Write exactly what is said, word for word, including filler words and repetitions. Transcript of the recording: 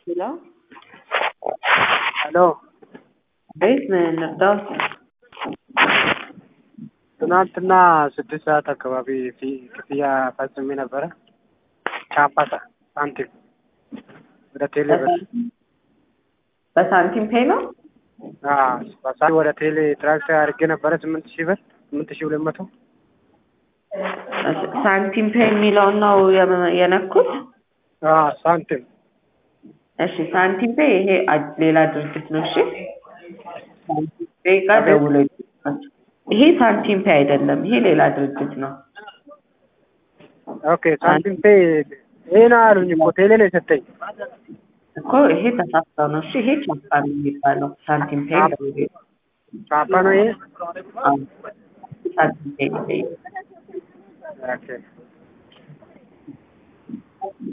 Hello? ሄሎ ቤት ምን ነበር? ትናንትና ስድስት ሰዓት አካባቢ ፊ ክፍያ ፈጽሜ ነበረ። ቻፓታ ሳንቲም ወደ ቴሌ ብር በሳንቲም ፔይ ነው? አዎ በሳንቲም ወደ ቴሌ ትራንስፈር አድርጌ ነበረ ስምንት ሺህ ብር ስምንት ሺህ ሁለት መቶ ሳንቲም ፔይ የሚለውን ነው የመ- የነኩት? አዎ ሳንቲም እሺ ሳንቲም ፔይ ይሄ አ- ሌላ ድርጅት ነው። እሺ ሳንቲም ፔይ ጋር ደውለው ይጠይቋቸው። ይሄ ሳንቲም ፔይ አይደለም፣ ይሄ ሌላ ድርጅት ነው። ኦኬ ሳንቲም ፔይ ይሄን አሉኝ እኮ ቴሌ ነው የሰጠኝ እኮ ይሄ ተሳስተው ነው። እሺ ይሄ ቻፓ ነው የሚባለው። ሳንቲም ፔይ ደውለው ይጠይቁ። ቻፓ ነው ይሄ አዎ ሳንቲም ፔይ ነው። ኦኬ